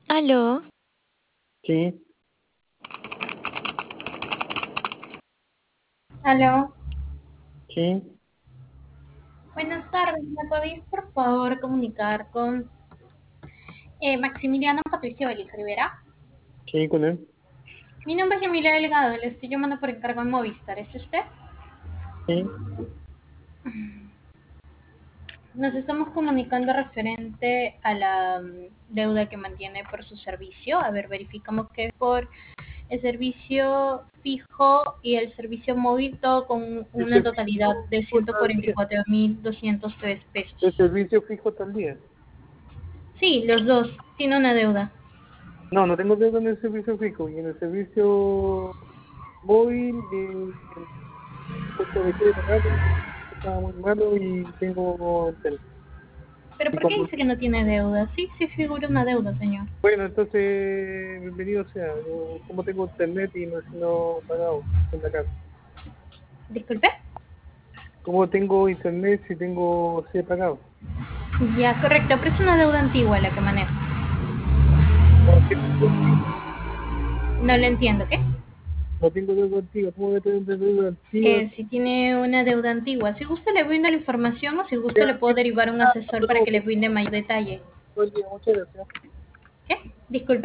Aló, Sí, Aló, sí, buenas tardes. ¿Me podéis por favor comunicar con Maximiliano Patricio Vélez Rivera? sí, con él. Mi nombre es Emilia Delgado, le estoy llamando por encargo en Movistar. ¿Es usted? Sí, Nos estamos comunicando referente a la deuda que mantiene por su servicio. A ver, verificamos que es por el servicio fijo y el servicio móvil, todo con el una servicio totalidad de fijo ciento está al cuarenta y día. cuatro mil doscientos tres El pesos. servicio fijo está al día. Sí, los dos. Tiene una deuda. No, no tengo deuda en el servicio fijo y en el servicio móvil, justo dejé de pagar porque estaba muy malo y tengo internet. ¿Pero Y por qué como, dice que no tiene deuda? Sí, sí figura una deuda, señor. bueno, entonces, bienvenido sea. Yo, como tengo internet y no he pagado en la casa. Disculpe. Como tengo internet si tengo, si he pagado. Ya, correcto, pero es una deuda antigua la que maneja. No tengo deuda antigua. No le entiendo, ¿qué? No tengo deuda antigua. ¿Cómo voy a tener deuda antigua? Que si tiene una deuda antigua. Si gusta le brindo la información o si gusta le puedo derivar a un asesor para No, que le brinde mayor detalle. buen día, muchas gracias. ¿Qué? Disculpe.